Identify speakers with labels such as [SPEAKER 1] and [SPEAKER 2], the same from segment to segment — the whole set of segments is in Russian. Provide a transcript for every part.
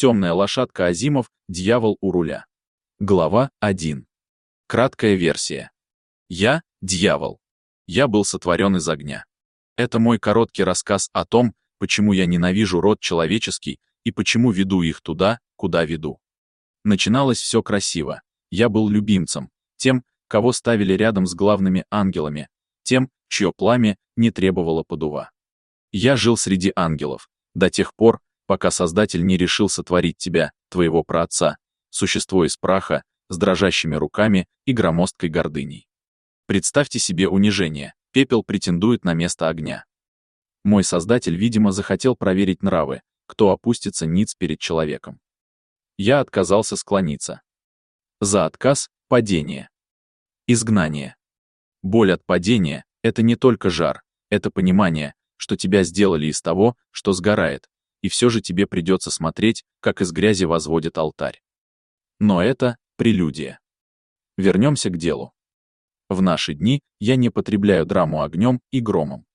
[SPEAKER 1] Темная лошадка Азимов, дьявол у руля. Глава 1. Краткая версия. Я – дьявол. Я был сотворен из огня. Это мой короткий рассказ о том, почему я ненавижу род человеческий и почему веду их туда, куда веду. Начиналось все красиво. Я был любимцем, тем, кого ставили рядом с главными ангелами, тем, чье пламя не требовало подува. Я жил среди ангелов, до тех пор, пока Создатель не решил сотворить тебя, твоего праотца, существо из праха, с дрожащими руками и громоздкой гордыней. Представьте себе унижение, пепел претендует на место огня. Мой Создатель, видимо, захотел проверить нравы, кто опустится ниц перед человеком. Я отказался склониться. За отказ – падение. Изгнание. Боль от падения – это не только жар, это понимание, что тебя сделали из того, что сгорает, и все же тебе придется смотреть, как из грязи возводят алтарь. Но это прелюдия. Вернемся к делу. В наши дни я не потребляю драму огнем и громом.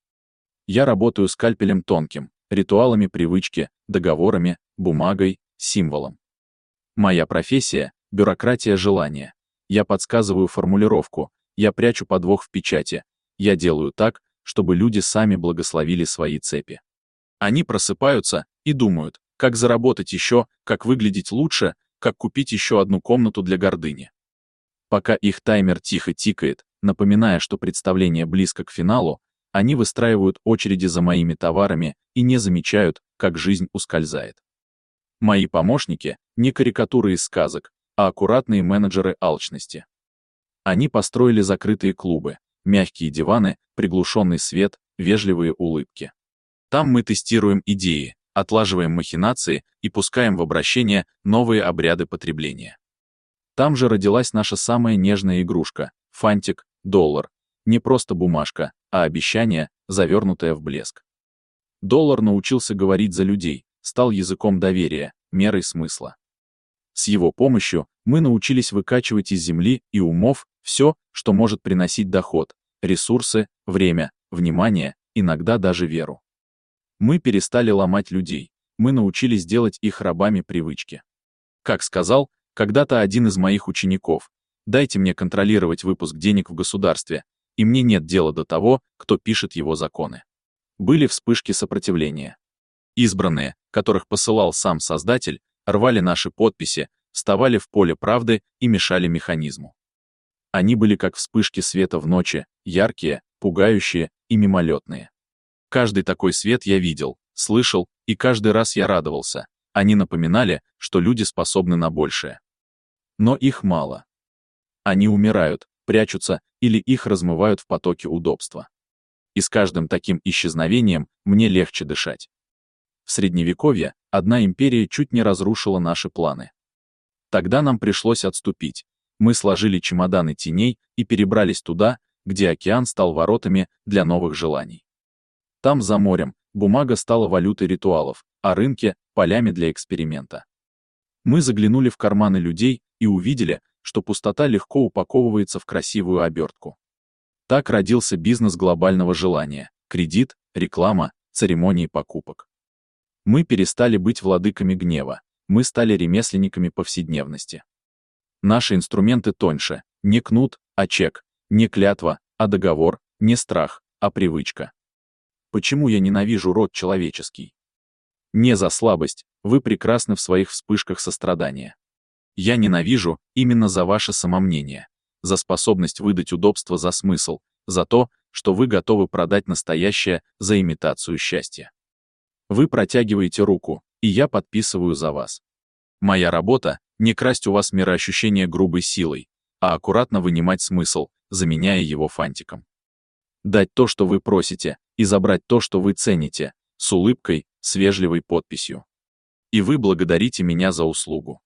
[SPEAKER 1] Я работаю скальпелем тонким, ритуалами привычки, договорами, бумагой, символом. Моя профессия – бюрократия желания. Я подсказываю формулировку, я прячу подвох в печати, я делаю так, чтобы люди сами благословили свои цепи. Они просыпаются и думают, как заработать еще, как выглядеть лучше, как купить еще одну комнату для гордыни. Пока их таймер тихо тикает, напоминая, что представление близко к финалу, они выстраивают очереди за моими товарами и не замечают, как жизнь ускользает. Мои помощники – не карикатуры из сказок, а аккуратные менеджеры алчности. Они построили закрытые клубы, мягкие диваны, приглушенный свет, вежливые улыбки. Там мы тестируем идеи, отлаживаем махинации и пускаем в обращение новые обряды потребления. Там же родилась наша самая нежная игрушка – фантик, доллар. Не просто бумажка, а обещание, завернутое в блеск. Доллар научился говорить за людей, стал языком доверия, мерой смысла. С его помощью мы научились выкачивать из земли и умов все, что может приносить доход, ресурсы, время, внимание, иногда даже веру. Мы перестали ломать людей, мы научились делать их рабами привычки. Как сказал когда-то один из моих учеников, дайте мне контролировать выпуск денег в государстве, и мне нет дела до того, кто пишет его законы. Были вспышки сопротивления. Избранные, которых посылал сам Создатель, рвали наши подписи, вставали в поле правды и мешали механизму. Они были как вспышки света в ночи, яркие, пугающие и мимолетные. Каждый такой свет я видел, слышал, и каждый раз я радовался. Они напоминали, что люди способны на большее. Но их мало. Они умирают, прячутся или их размывают в потоке удобства. И с каждым таким исчезновением мне легче дышать. В Средневековье одна империя чуть не разрушила наши планы. Тогда нам пришлось отступить. Мы сложили чемоданы теней и перебрались туда, где океан стал воротами для новых желаний. Там, за морем, бумага стала валютой ритуалов, а рынки – полями для эксперимента. Мы заглянули в карманы людей и увидели, что пустота легко упаковывается в красивую обертку. Так родился бизнес глобального желания, кредит, реклама, церемонии покупок. Мы перестали быть владыками гнева, мы стали ремесленниками повседневности. Наши инструменты тоньше, не кнут, а чек, не клятва, а договор, не страх, а привычка. Почему я ненавижу род человеческий? Не за слабость, вы прекрасны в своих вспышках сострадания. Я ненавижу именно за ваше самомнение, за способность выдать удобство за смысл, за то, что вы готовы продать настоящее за имитацию счастья. Вы протягиваете руку, и я подписываю за вас. Моя работа — не красть у вас мироощущение грубой силой, а аккуратно вынимать смысл, заменяя его фантиком. Дать то, что вы просите, и забрать то, что вы цените, с улыбкой, с вежливой подписью. И вы благодарите меня за услугу.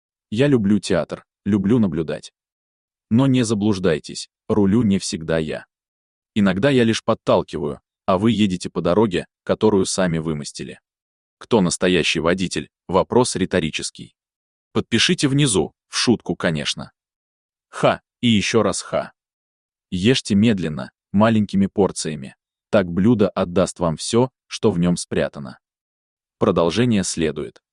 [SPEAKER 1] Я люблю театр, люблю наблюдать. Но не заблуждайтесь, рулю не всегда я. Иногда я лишь подталкиваю, а вы едете по дороге, которую сами вымостили. Кто настоящий водитель? Вопрос риторический. Подпишите внизу, в шутку, конечно. Ха, и еще раз ха. Ешьте медленно, маленькими порциями. Так блюдо отдаст вам все, что в нем спрятано. Продолжение следует.